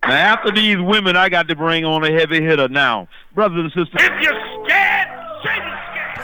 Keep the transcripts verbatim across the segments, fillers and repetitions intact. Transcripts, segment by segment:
Now, after these women, I got to bring on a heavy hitter now. Brothers and sisters, if you're scared, say you're scared.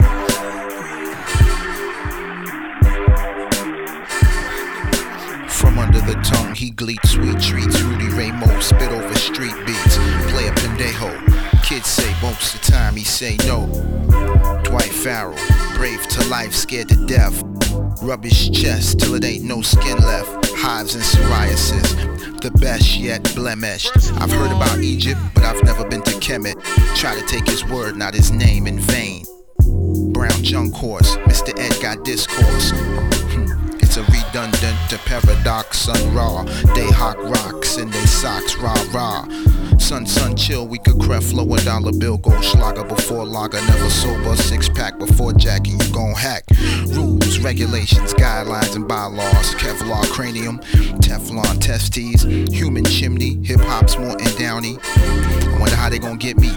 From under the tongue, he gleats sweet treats. Rudy Ray Moore spit over street beats. Play a pendejo. Kids say most of the time he say no. Dwight Farrell, brave to life, scared to death. Rub his chest till it ain't no skin left. Hives and psoriasis, the best yet blemished. I've heard about Egypt, but I've never been to Kemet. Try to take his word, not his name in vain. Brown junk horse, Mister Ed got discourse. It's a redundant to paradox, sun raw. They hawk rocks in they socks, rah rah. Sun, sun, chill, we could craft flow a dollar bill, gold schlager before lager, never sober, six pack before jacking, you gon' hack. Rules, regulations, guidelines, and bylaws, Kevlar cranium, Teflon testes, human chimney, hip hop's Morton Downey. I wonder how they gon' get me.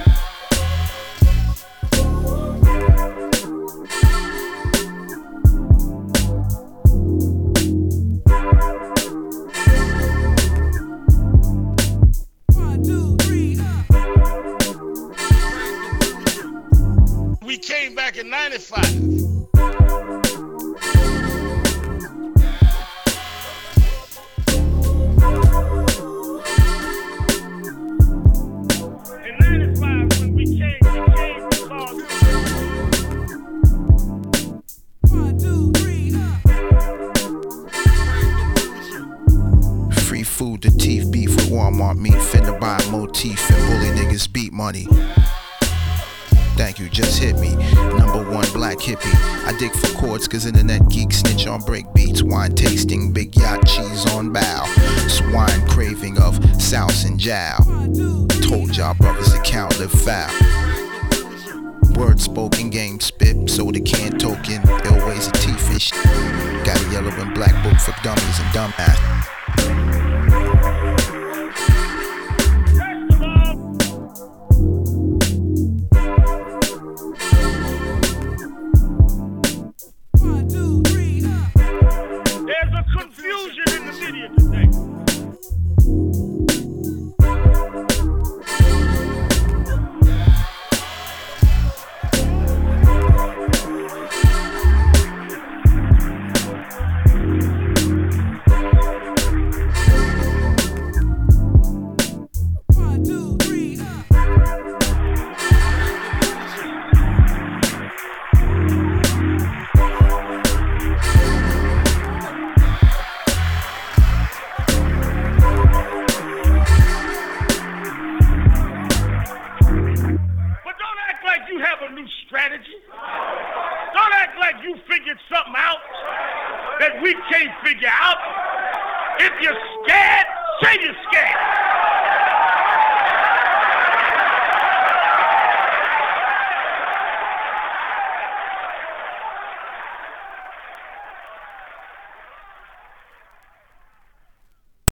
We came back in ninety-five. In ninety-five, when we came, we came because one, two, three. Free food to teeth, beef with Walmart meat, finna buy motif and bully niggas beat money. Thank you, just hit me. Number one black hippie. I dig for chords cause internet geeks snitch on break beats. Wine tasting, big yacht cheese on bow. Swine craving of souse and jow. Told y'all brothers account live foul. Word spoken, game spit, soda can token. Ill ways of T-fish. Got a yellow and black book for dummies and dumbass. Confusion in the media today. One, two, three. Have a new strategy. Don't act like you figured something out that we can't figure out. If you're scared, say you're scared.